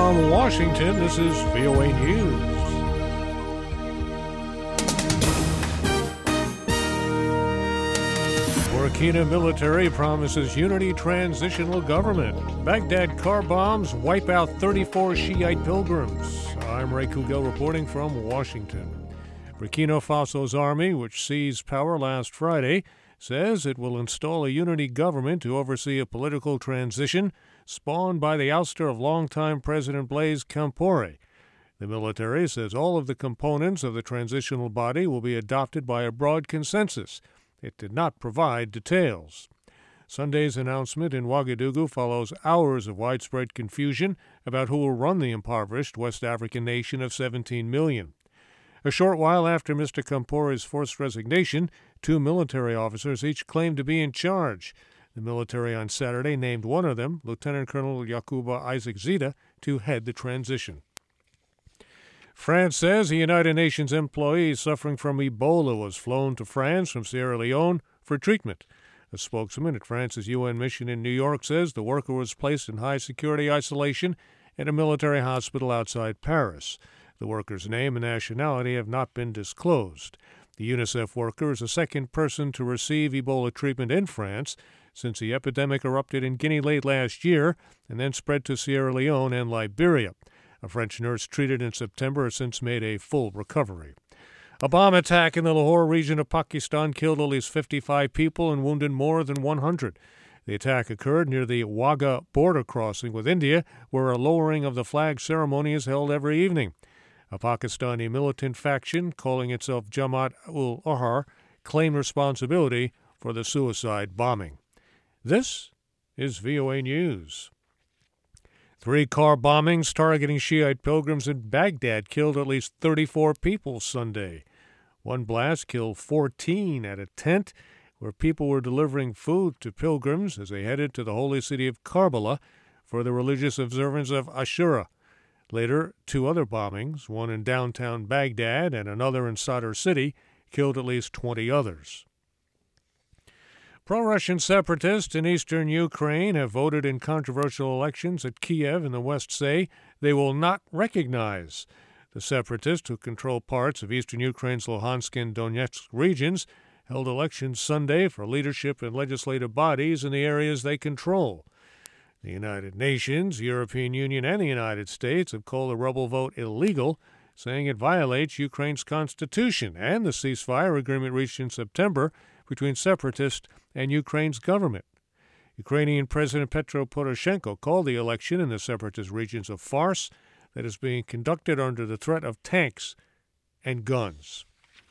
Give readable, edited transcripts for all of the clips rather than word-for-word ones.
From Washington, this is VOA News. Burkina military promises unity transitional government. Baghdad car bombs wipe out 34 Shiite pilgrims. I'm Ray Kugel reporting from Washington. Burkina Faso's army, which seized power last Friday, says it will install a unity government to oversee a political transition spawned by the ouster of longtime President Blaise Compaoré. The military says all of the components of the transitional body will be adopted by a broad consensus. It did not provide details. Sunday's announcement in Ouagadougou follows hours of widespread confusion about who will run the impoverished West African nation of 17 million. A short while after Mr. Compaoré's forced resignation, 2 military officers each claimed to be in charge. The military on Saturday named one of them, Lieutenant Colonel Yakuba Isaac Zida, to head the transition. France says a United Nations employee suffering from Ebola was flown to France from Sierra Leone for treatment. A spokesman at France's UN mission in New York says the worker was placed in high-security isolation at a military hospital outside Paris. The worker's name and nationality have not been disclosed. The UNICEF worker is the second person to receive Ebola treatment in France since the epidemic erupted in Guinea late last year and then spread to Sierra Leone and Liberia. A French nurse treated in September has since made a full recovery. A bomb attack in the Lahore region of Pakistan killed at least 55 people and wounded more than 100. The attack occurred near the Wagah border crossing with India, where a lowering of the flag ceremony is held every evening. A Pakistani militant faction, calling itself Jamaat-ul-Ahrar, claimed responsibility for the suicide bombing. This is VOA News. 3 car bombings targeting Shiite pilgrims in Baghdad killed at least 34 people Sunday. One blast killed 14 at a tent where people were delivering food to pilgrims as they headed to the holy city of Karbala for the religious observance of Ashura. Later, 2 other bombings, one in downtown Baghdad and another in Sadr City, killed at least 20 others. Pro-Russian separatists in eastern Ukraine have voted in controversial elections at Kiev in the west say they will not recognize. The separatists, who control parts of eastern Ukraine's Luhansk and Donetsk regions, held elections Sunday for leadership and legislative bodies in the areas they control. The United Nations, European Union, and the United States have called the rebel vote illegal, saying it violates Ukraine's constitution and the ceasefire agreement reached in September between separatists and Ukraine's government. Ukrainian President Petro Poroshenko called the election in the separatist regions a farce that is being conducted under the threat of tanks and guns.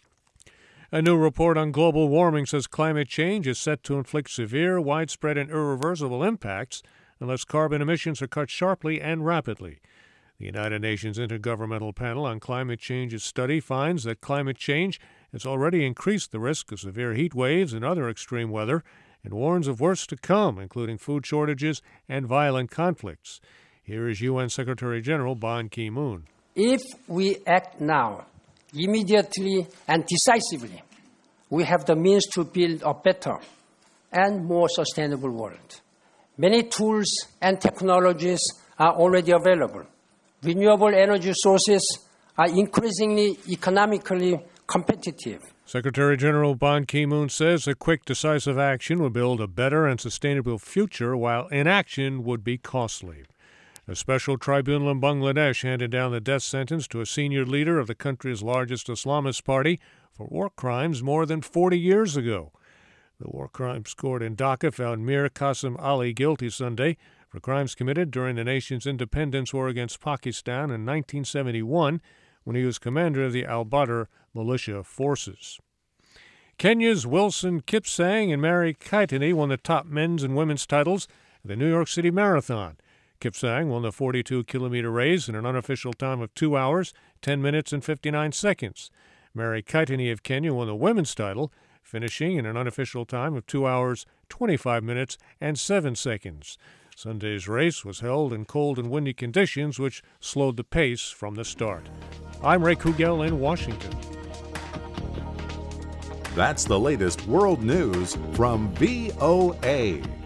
A new report on global warming says climate change is set to inflict severe, widespread, and irreversible impacts unless carbon emissions are cut sharply and rapidly. The United Nations Intergovernmental Panel on Climate Change's study finds that climate change has already increased the risk of severe heat waves and other extreme weather and warns of worse to come, including food shortages and violent conflicts. Here is UN Secretary General Ban Ki-moon. If we act now, immediately and decisively, we have the means to build a better and more sustainable world. Many tools and technologies are already available. Renewable energy sources are increasingly economically competitive. Secretary General Ban Ki-moon says a quick, decisive action would build a better and sustainable future, while inaction would be costly. A special tribunal in Bangladesh handed down the death sentence to a senior leader of the country's largest Islamist party for war crimes more than 40 years ago. The war crimes court in Dhaka found Mir Qasim Ali guilty Sunday for crimes committed during the nation's independence war against Pakistan in 1971, when he was commander of the Al-Badr militia forces. Kenya's Wilson Kipsang and Mary Keitany won the top men's and women's titles at the New York City Marathon. Kipsang won the 42-kilometer race in an unofficial time of 2 hours, 10 minutes, and 59 seconds. Mary Keitany of Kenya won the women's title, finishing in an unofficial time of 2 hours, 25 minutes, and 7 seconds. Sunday's race was held in cold and windy conditions, which slowed the pace from the start. I'm Ray Kugel in Washington. That's the latest world news from VOA.